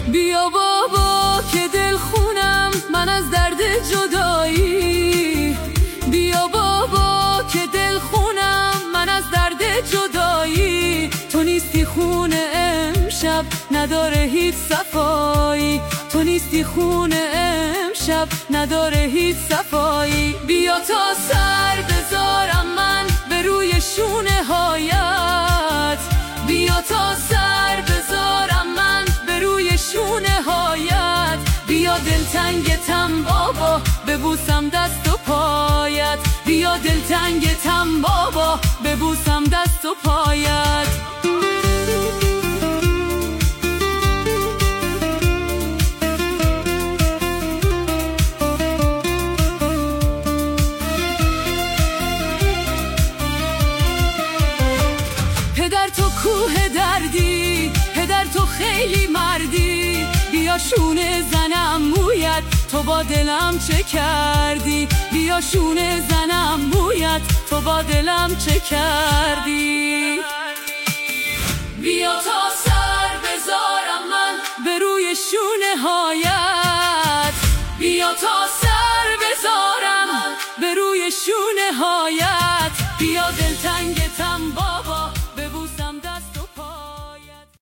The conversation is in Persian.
بیا بابا که دل خونم من از درد جدایی، بیا بابا که دل خونم من از درد جدایی. تو نیستی خونه امشب نداره هیچ صفایی، تو نیستی خونه امشب نداره هیچ صفایی. بیا تا سر بذارم من به روی شونه هایت، بیا تا سر بذارم من به روی شونه هایت. بیا دلتنگتم بابا ببوسم دست و پایت، بیا دلتنگتم بابا ببوسم دست و پایت. پدر تو کوه دردی، پدر تو خیلی مردی، بیا شونه زنم مویت تو با دلم چه کردی، بیا شونه زنم مویت تو با دلم چه کردی. بیا تا سر بذارم من به روی شونه هایت، بیا تا سر بذارم به روی شونه هایت. بیا دلتنگتم